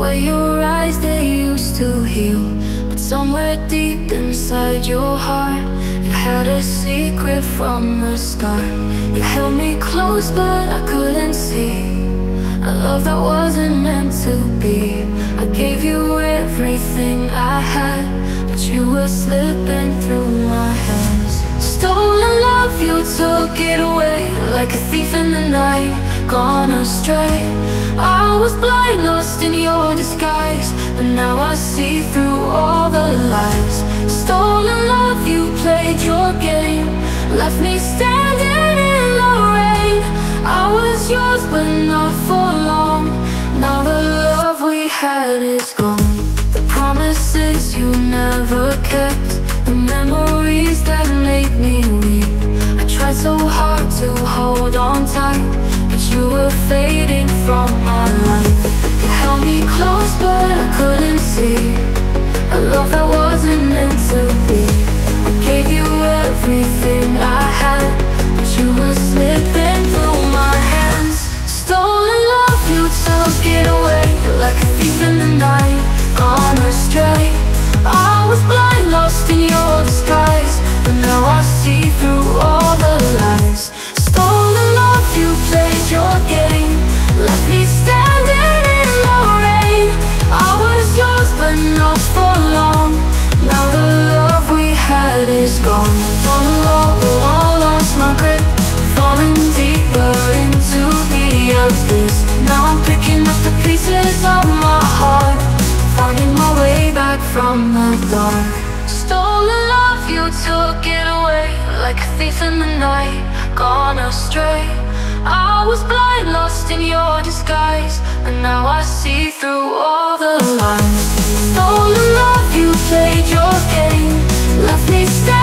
way your eyes, they used to heal. But somewhere deep inside your heart, you had a secret from the start. You held me close but I couldn't see a love that wasn't meant to be. I gave you everything I had, but you were slipping through my hands. Stolen love, you took it away like a thief in the night, gone astray. I was blind, lost in your disguise, but now I see through all the lies. Stolen love, you played your game, left me standing in the rain. I was yours but not for long. Now the love we had is gone. The promises you never kept, the memories that made me weep. I tried so hard to hold on tight, but you were fading from my life. You held me close but I couldn't see a love that wasn't meant to be. I gave you everything I had, but you were slipping through my hands. Stolen love, you took it away like a thief in the night, gone astray. I was blind, lost in your disguise, but now I see through all the lies. Stolen love, you played your game, left me standing in the rain. I was yours but not for long. Now the love we had is gone. All alone, I lost my grip, falling deeper into the abyss. Now I'm picking up the pieces of my heart, finding my way back from the dark. Stolen love, you took it away like a thief in the night, gone astray. I was blind, lost in your disguise, and now I see through all the lies. Stolen love, you played your game, left me standing